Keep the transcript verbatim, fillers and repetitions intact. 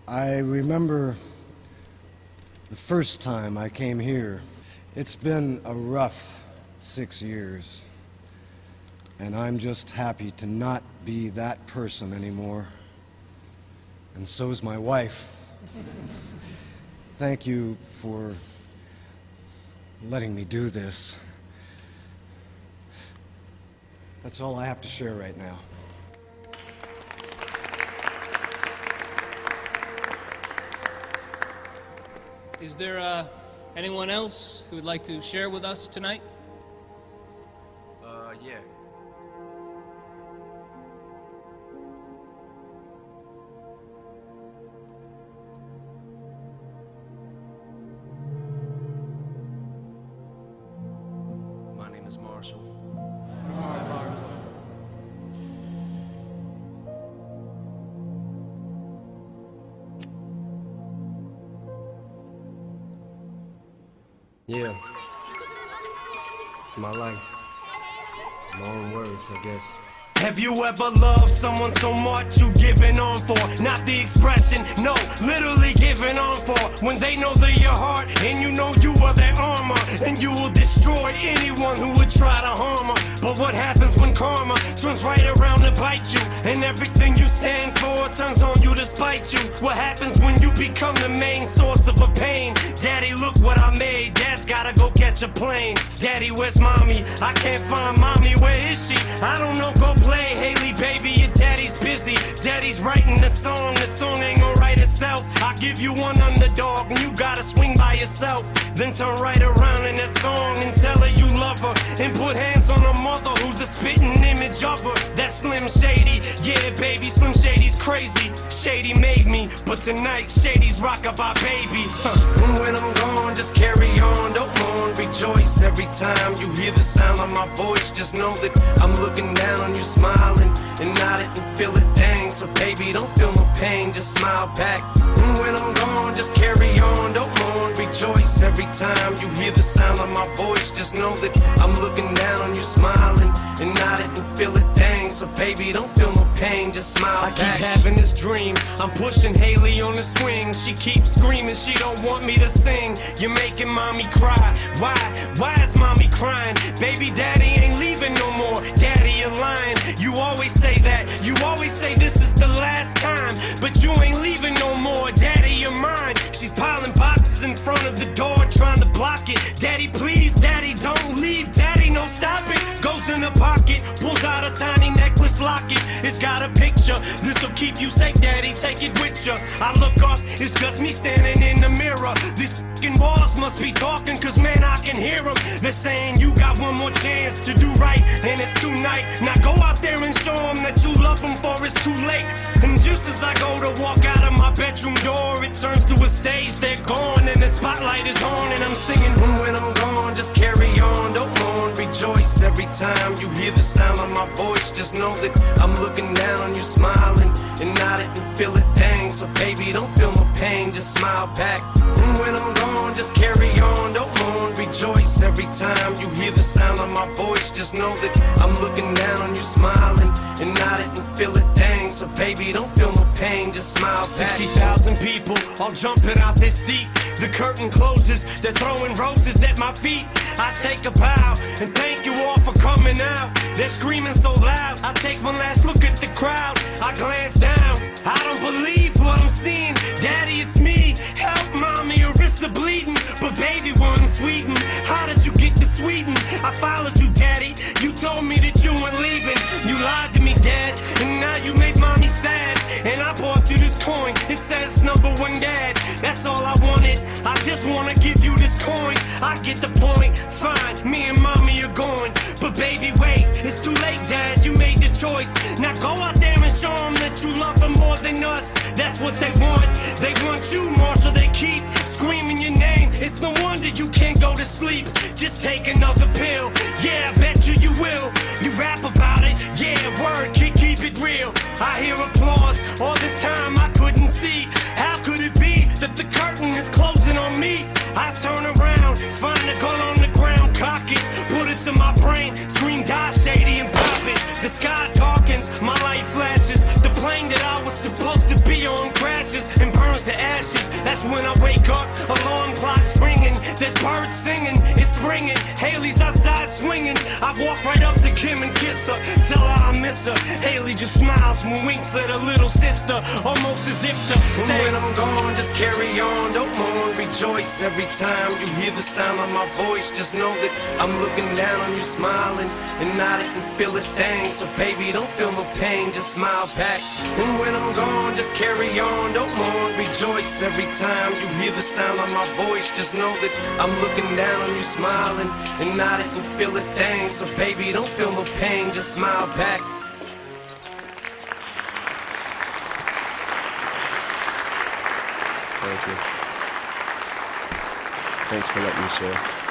I remember the first time I came here. It's been a rough six years, and I'm just happy to not be that person anymore. And so's my wife. Thank you for letting me do this. That's all I have to share right now. Is there uh, anyone else who would like to share with us tonight? Uh, yeah. My name is Marshall. Yeah. It's my life. My own words, I guess. Have you ever loved someone so much you giving on for? Not the expression, no, literally giving on for. When they know they're your heart and you know you are their armor, and you will destroy anyone who would try to harm her. But what happens when karma turns right around to bite you, and everything you stand for turns on you to spite you? What happens when you become the main source of a pain? Daddy, look what I made. Dad's gotta go catch a plane. Daddy, where's mommy? I can't find mommy. Where is she? I don't know, go play. Haley, baby, your daddy's busy. Daddy's writing the song. The song ain't gonna write itself. I give you one underdog and you gotta swing by yourself. Then turn right around in that song and tell her you love her, and put hands on her mother who's a spitting image of her. That's Slim Shady. Yeah, baby, Slim Shady's crazy. Shady made me, but tonight Shady's rockabye baby. Huh. And when I'm gone, just carry on, don't mourn, rejoice. Every time you hear the sound of my voice, just know that I'm looking down on you, smiling and nodding and feel it, dang. So baby, don't feel no pain, just smile back. And when I'm gone, just carry on, don't mourn, rejoice. Every time you hear the sound of my voice, just know that I'm looking down on you, smiling and nodding and feel it, dang. So baby, don't feel no pain, just smile I back. I keep having this dream, I'm pushing Haley on the swing. She keeps screaming, she don't want me to sing. You're making mommy cry. Why? Why is mommy crying? Baby, daddy ain't leaving no more. Daddy, you're lying. You always say that. You always say this is the last time, but you ain't leaving no more. Daddy, you're mine. She's piling boxes in front of the door, trying to block it. Daddy, please, daddy, don't leave. Daddy, no, stop it. Goes in the pocket, pulls out a tiny necklace locket. It's got a picture. This'll keep you safe, daddy, take it with you. I look up, it's just me standing in the mirror. These fucking walls must be talking, cause man, I can hear them. They're saying you got one more chance to do right, and it's tonight. Now go out there and show them that you love them, for it's too late. And just as I go to walk out of my bedroom door, it turns to a stage, they're gone, and the spotlight is on, and I'm singing. And when I'm gone, just carry on, don't mourn, rejoice. Every time you hear the sound of my voice, just know that I'm looking down on you, smiling and nodding and feel it, dang. So baby, don't feel no pain, just smile back. And when I'm gone, just carry on, don't mourn, rejoice. Every time you hear the sound of my voice, just know that I'm looking down on you, smiling and nodding and feel it, dang. So baby, don't feel no pain, just smile back. sixty thousand people all jumping out their seat. The curtain closes, they're throwing roses at my feet. I take a bow and thank you all for coming out. They're screaming so loud, I take one last look at the crowd. I glance down, I don't believe what I'm seeing. Daddy, it's me, help mommy, your wrists are bleeding. But baby, we're in Sweden, how did you get to Sweden? I followed you, daddy, you told me that you weren't leaving. You lied to me, dad, and now you make mommy sad. And I bought you this coin, it says number one dad. That's all I wanted, I just wanna give you this coin. I get the point, fine, me and mommy are going. But baby, wait, it's too late, dad, you made the choice. Now go out there and show them that you love them more than us. That's what they want, they want you, Marshall. They keep screaming your name, it's no wonder you can't go to sleep. Just take another pill, yeah, I bet you you will. You rap about it, yeah, word, keep, keep it real. I hear applause, all this time I couldn't see. How could it be that the curtain is closing on me? I turn around, find a gun on the ground, cock it, put it to my brain, scream die Shady and pop it. The sky darkens, my light flashes, the plane that I was supposed to be on crashes and burns That's when I wake up, alarm clock's ringing. There's birds singing, it's springing. Haley's outside swinging. I walk right up to Kim and kiss her, tell her I miss her. Haley just smiles and winks at her little sister, almost as if to say, when I'm gone, just carry on, don't mourn, rejoice. Every time you hear the sound of my voice, just know that I'm looking down on you, smiling and nodding and feel a thing. So baby, don't feel no pain, just smile back. And when I'm gone, just carry on, don't mourn, rejoice. Every time you hear the sound of my voice, just know that I'm looking down on you, smiling and nodding and feel a thing. So baby, don't feel no pain, just smile back. Thank you. Thanks for letting me share.